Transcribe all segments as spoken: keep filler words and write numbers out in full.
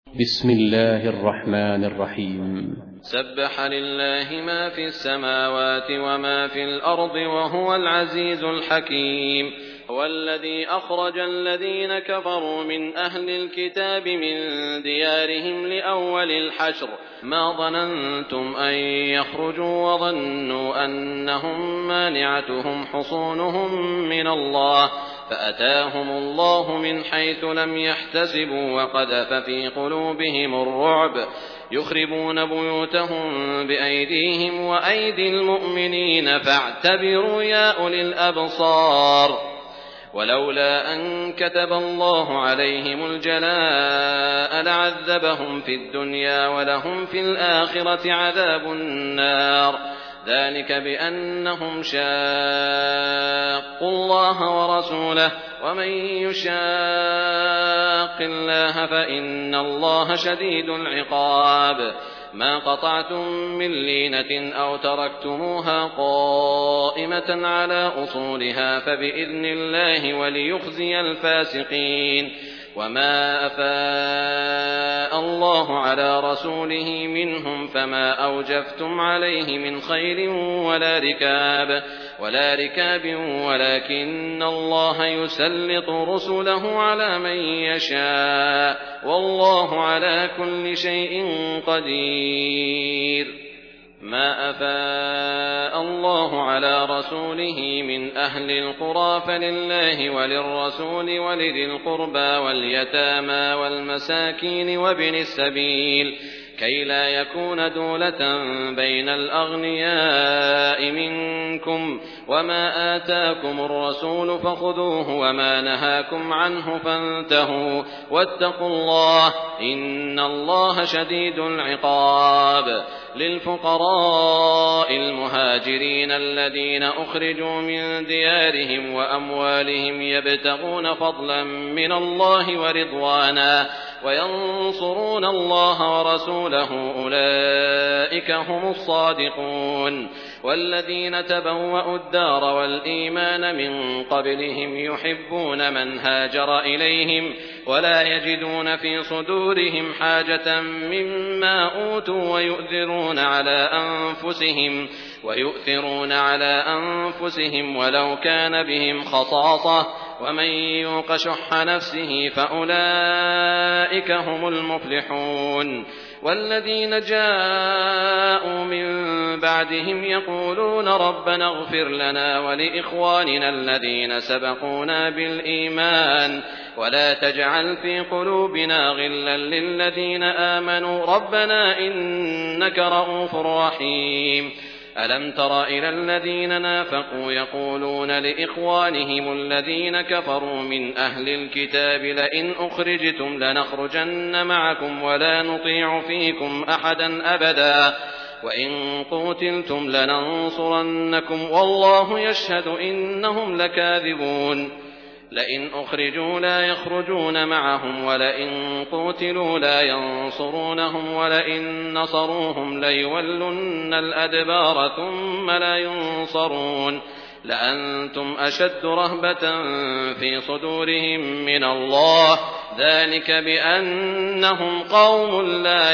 بسم الله الرحمن الرحيم. سبح لله ما في السماوات وما في الأرض وهو العزيز الحكيم. هو الذي أخرج الذين كفروا من أهل الكتاب من ديارهم لأول الحشر ما ظننتم أن يخرجوا وظنوا أنهم مانعتهم حصونهم من الله فأتاهم الله من حيث لم يحتسبوا وقذف في قلوبهم الرعب يخربون بيوتهم بأيديهم وأيدي المؤمنين فاعتبروا يا أولي الأبصار. ولولا أن كتب الله عليهم الجلاء لعذبهم في الدنيا ولهم في الآخرة عذاب النار ذلك بأنهم شاقوا الله ورسوله ومن يشاق الله فإن الله شديد العقاب. ما قطعتم من لينة أو تركتموها قائمة على أصولها فبإذن الله وليخزي الفاسقين. وما أفاء الله على رسوله منهم فما أوجفتم عليه من خيل ولا ركاب ولا ركاب ولكن الله يسلط رسله على من يشاء والله على كل شيء قدير. ما أفاء الله على رسوله من أهل القرى فلله وللرسول ولذي القربى واليتامى والمساكين وابن السبيل كي لا يكون دولة بين الأغنياء منكم. وما آتاكم الرسول فخذوه وما نهاكم عنه فانتهوا واتقوا الله إن الله شديد العقاب. للفقراء المهاجرين الذين أخرجوا من ديارهم وأموالهم يبتغون فضلا من الله ورضوانا وينصرون الله ورسوله أولئك هم الصادقون. والذين تبوأوا الدار والإيمان من قبلهم يحبون من هاجر إليهم ولا يجدون في صدورهم حاجة مما أوتوا ويؤثرون على أنفسهم ويؤثرون على أنفسهم ولو كان بهم خصاصة ومن يوق شح نفسه فأولئك هم المفلحون. والذين جاءوا من بعدهم يقولون ربنا اغفر لنا ولإخواننا الذين سبقونا بالإيمان ولا تجعل في قلوبنا غلا للذين آمنوا ربنا إنك رؤوف رحيم. ألم تر إلى الذين نافقوا يقولون لإخوانهم الذين كفروا من أهل الكتاب لئن أخرجتم لنخرجن معكم ولا نطيع فيكم أحدا أبدا وإن قوتلتم لننصرنكم والله يشهد إنهم لكاذبون. لئن أخرجوا لا يخرجون معهم ولئن قوتلوا لا ينصرونهم ولئن نصروهم ليولن الأدبار ثم لا ينصرون لأنتم أشد رهبة في صدورهم من الله ذلك بأنهم قوم لا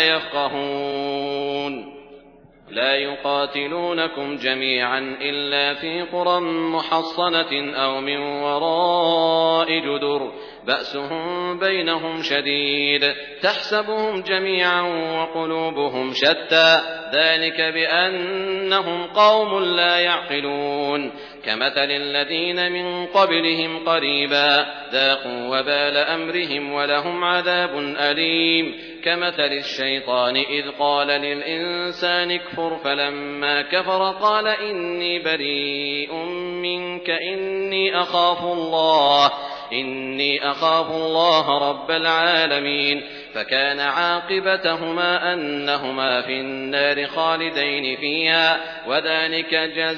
يفقهون. لا يقاتلونكم جميعا إلا في قرى محصنة أو من وراء جدر بأسهم بينهم شديد تحسبهم جميعا وقلوبهم شتى ذلك بأنهم قوم لا يعقلون. كمثل الذين من قبلهم قريبا ذاقوا وبال أمرهم ولهم عذاب أليم. كمثل الشيطان إذ قال للإنسان اكفر فلما كفر قال إني بريء منك إني أخاف الله إني أخاف الله رب العالمين. فكان عاقبتهما أنهما في النار خالدين فيها وذلك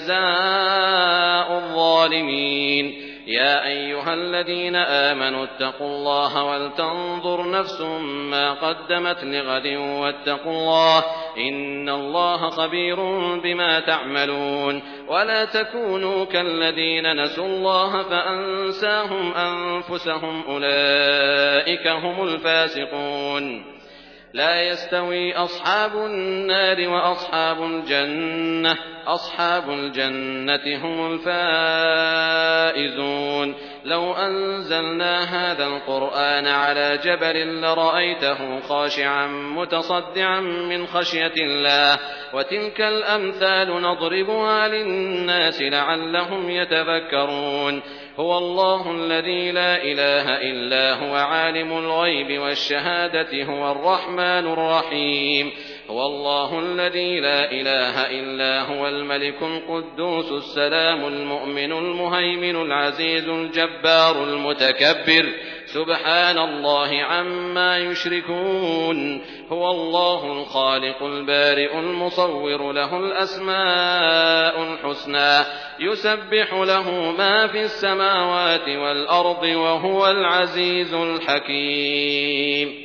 جزاء الظالمين. يا أيها الذين آمنوا اتقوا الله ولتنظر نفس ما قدمت لغد واتقوا الله إن الله خبير بما تعملون. ولا تكونوا كالذين نسوا الله فأنساهم أنفسهم أولئك هم الفاسقون. لا يستوي أصحاب النار وأصحاب الجنة أصحاب الجنة هم الفائزون لو أنزلنا هذا القرآن على جبل لرأيته خاشعا متصدعا من خشية الله وتلك الأمثال نضربها للناس لعلهم يتذكرون هو الله الذي لا إله إلا هو عالم الغيب والشهادة هو الرحمن الرحيم هو الله الذي لا إله إلا هو الملك القدوس السلام المؤمن المهيمن العزيز الجبار المتكبر سبحان الله عما يشركون هو الله الخالق البارئ المصور له الأسماء الحسنى يسبح له ما في السماوات والأرض وهو العزيز الحكيم